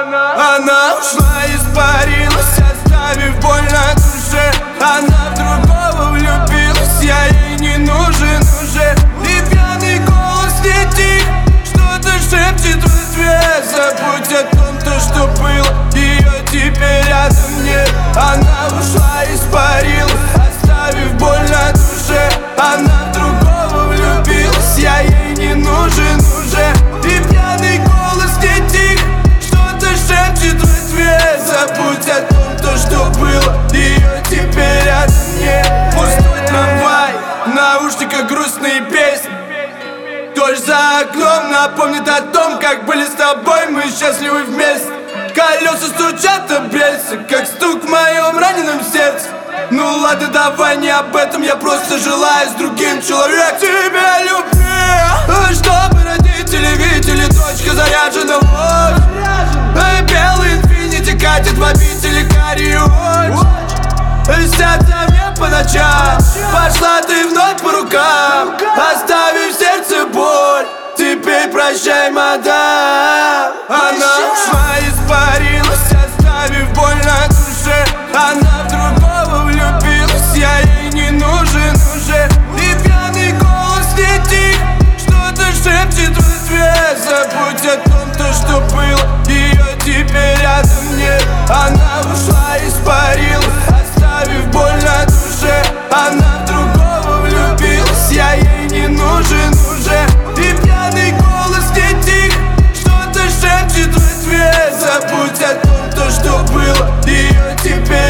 Она ушла, испарилась, оставив боль на душе. Она в другого влюбилась, я ей не нужен уже. И пьяный голос летит, что-то шепчет в ответ. Забудь о том, то, что было, ее теперь рядом нет. Она ушла, испарилась, оставив боль на душе. Она в другого влюбилась, я ей не нужен уже. И пьяный голос летит, что-то шепчет в ответ. Забудь о том, то, что было, ее теперь рядом нет. Пустой трамвай, в наушниках грустные песни. Дождь за окном напомнит о том, как были с тобой мы счастливы вместе. Колеса стучат об рельсы, как стук в моем раненом сердце. Ну ладно, давай не об этом, я просто желаю с другим человеком тебя любви. Чтобы родители видели, дочка заряжена в очи. Белый инфинити катит в обители карие очи. Снятся мне по ночам, пошла ты вновь по рукам, оставив в сердце боль. Теперь прощай, мадам. Она ушла, испарилась, оставив боль на душе. Она в другого влюбилась, я ей не нужен уже. И пьяный голос летит, что-то шепчет в ответ. Забудь о том, то, что было, ее теперь рядом нет. Она ушла, испарилась, оставив боль на душе. Она в другого влюбилась, я ей не нужен уже. И пьяный голос летит, что-то шепчет в ответ. Забудь о том, то, что было, ее теперь